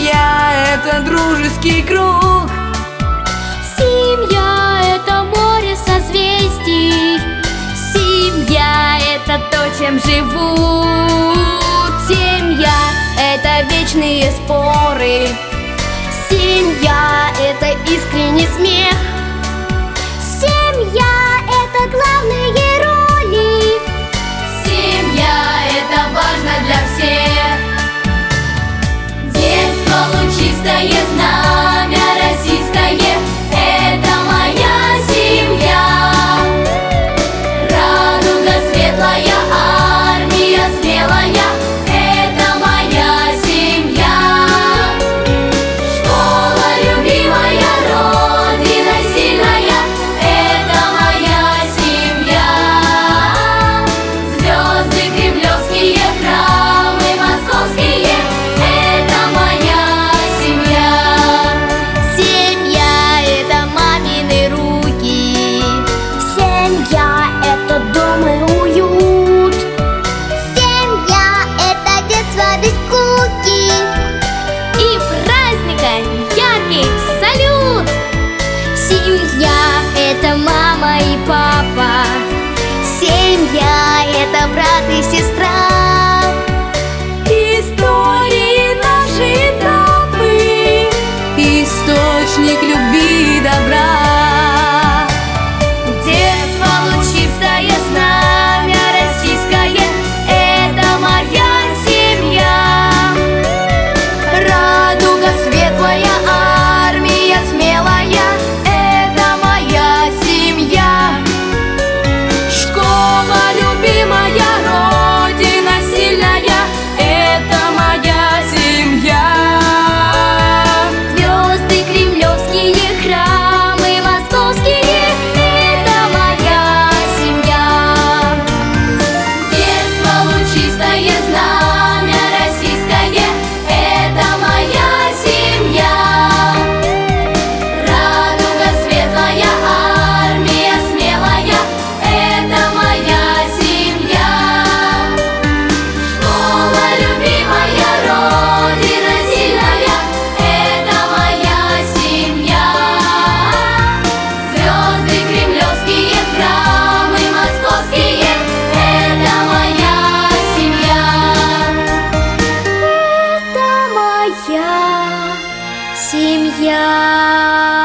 Семья — это дружеский круг. Семья — это море созвездий. Семья — это то, чем живут. Семья — это вечные споры. Семья — это искренний смех. Семья — это главные роли. Семья — это важно для всех. Детство лучистое, знамя российское — это моя семья. Радуга светлая, армия смелая — это моя семья. Школа любимая, родина сильная — это моя семья. Звезды кремлевские, храмы московские — это моя семья. Семья — это мамины руки. Семья — это дом и уют. Семья — это детство без скуки. И праздника яркий салют! Семья — это мама и папа. Семья — это брат и сестра. Истории наши этапы, Источник любви и добра. детство лучистое, знамя российское — это моя семья. Радуга светлая, армия смелая — это моя семья. Школа любимая, родина сильная — это моя семья. Звезды кремлевские, храмы московские — это моя семья. Детство лучистое, знамя российское — это моя семья. Радуга светлая, армия смелая — это моя семья. Школа любимая, родина сильная — это моя семья. Звезды кремлевские, храмы московские — это моя семья. Это моя семья.